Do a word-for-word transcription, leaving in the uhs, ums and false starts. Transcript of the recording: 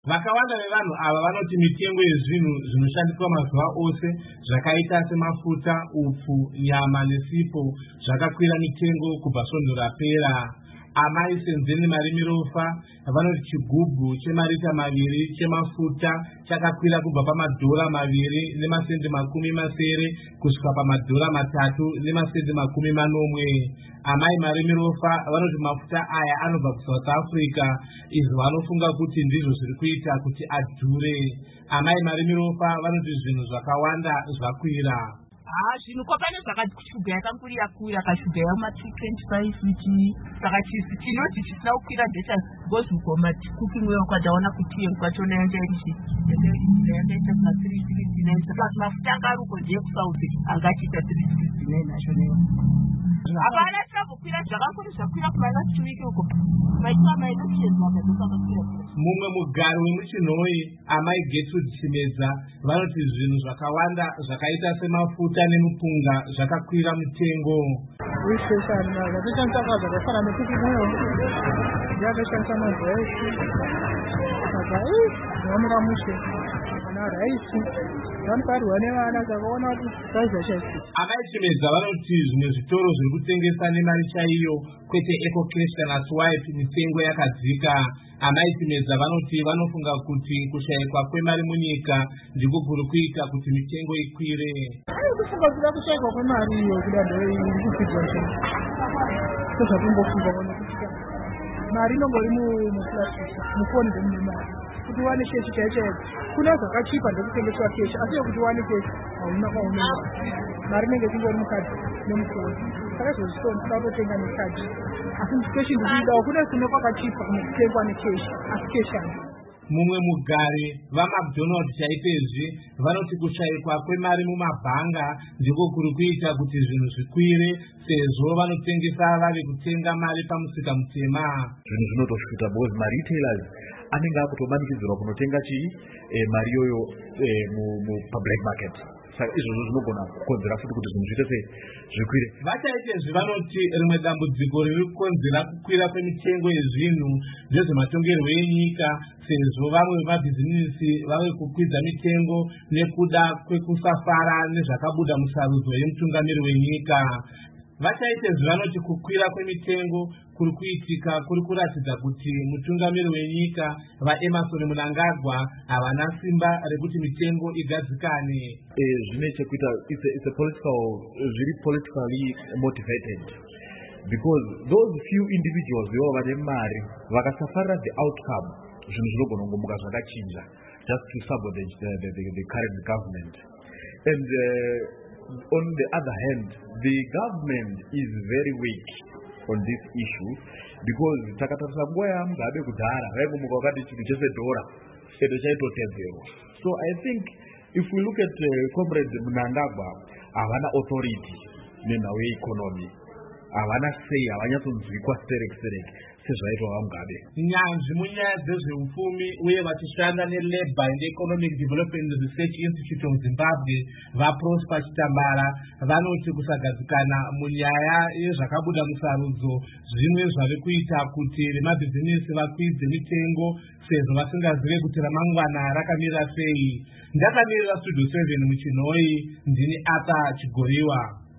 Vakawanda vevanhu ava vanoti mitengo yezvinhu zvinoshandiswa mazuva ose zvakaita semafuta, upfu, nyama nesipo zvakakwira mitengo kubva svondo rapera. Amai Senzeni Mari Mirofa vanoti chigubhu chemarita maviri chemafuta chakakwira kubva pamadhora maviri nemasendi makumi masere kusvika pamadhora matatu nemasendi makumi manomwe. Amai Mari Mirofa vanoti mafuta aya anobva kuSouth Africa, izvo vanofunga kuti ndizvo zviri kuita kuti adhure. Amai Mari Mirofa vanoti zvinhu zvakawanda zvakwira. Ah, zvinhu kwapane zvakashuga yakankurira kuya kashuga yama twenty-five ichi saka chisi chinoti chisina kukwira ndecha gozi mukoma cooking oil kwadaona kuti kwachona yanga irichi yanga ita pa three sixty-nine saka mafuta akaruko je kuSouth angachita three sixty-nine national. Abana sabukwira zvakakuri zvakwira kumana chiwiki uko maitwa maida kuchezwa kadoka kakwira. Mumwe mugari wemuchinhoi Amai Gertrude Chimedza vanoti zvinhu zvakawanda zvakaita semafuta nemupunga zvakakwira mutengo. Zvisheshana zvakashandisa zvakafana nekuti moyo yakashandisa mazvaisi saka ii zvamira mushe kana raisi vanoparwa nevana zvakaona kuti zvaizvashaisi. Amai Chimedza vanoti zvimwe zvitoro zviri kutengesa nemari chaiyo kwete Eco Cash kana Swipe mitengo yakadzika. Amai Chimedza vanoti vanofunga kuti kushayikwa kwemari munyika ndiko kuri kuita kuti mitengo ikwire. Kufunga kuda kushayikwa kwemari iyo kuda ndoi kufidzwa nzvimbo sezvatimbofunga kuona kuti mari inongori muplastic mufoni dzemune mari kuti wane keshi chaicho kuna zvakachipa ndekutengeswa keshi asi yokuti wane keshi hauna kwaunenge mari inenge chingori mukadhi nemufoni saka zvozvitoni kuda kutotenga nekadhi asi keshi ndikuidawo kune kuno kwakachipa kunotengwa nekeshi asi keshi handi. Mumwe mugari vaMcDonald chaipezvi vanoti kushayikwa kwemari mumabhanga ndiko kuri kuita kuti zvinhu zvikwire sezvo vanotengesa vari kutenga mari pamusika mutema. Zvinhu zvinotoshuta because maretailers anenge akutomanikidzirwa kunotenga chii e, mari yoyo e, mupublic market. Saka izvozvo zvinogona kukonzera futi kuti zvinhu zviite zvikwire. Vachaitezvi vanoti rimwe dambudziko riri kukonzera kukwira kwemitengo yezvinhu ndezvematongerwo enyika sezvo vamwe vemabhizinisi vave kukwidza mitengo nekuda kwekusafara nezvakabuda musarudzo yemutungamiri wenyika. Vachaitezvi vanoti kukwira kwemitengo kuri kuitika kuri kuratidza kuti mutungamiri wenyika vaEmmerson Mnangagwa havana simba rekuti mitengo igadzikane. Eh, zvine chekuita it's a, it's a political very politically motivated because those few individuals ivo vane mari vakasafarira the outcome zvinhu zvinogona kungomuka zvakachinja just to sabotage the, the, the, the current government. And uh, on the other hand, the government is very weak on this issue because takatarisa nguva yaMugabe kudhara vaingomuka vakati chinhu chese dhora ende chaitotedzerwa. So I think if we look at uh, Comrade Mnangagwa havana authority nenhau yeeconomy, havana sei, havanyatsonzwikwa sterek sterek sezvaitwa vaMugabe. Nyanzvi munyaya dzezveupfumi uye vachishanda neLabour and Economic Development Research Institute of Zimbabwe vaProsper Chitambara vanoti kusagadzikana munyaya yezvakabuda musarudzo zvimwe zvari kuita kuti vemabhizinisi vakwidze mitengo sezvo vasingazive kuti ramangwana rakamira sei. Ndakamirira Studio seven muchinhoi, ndini Arthur Chigoriwa.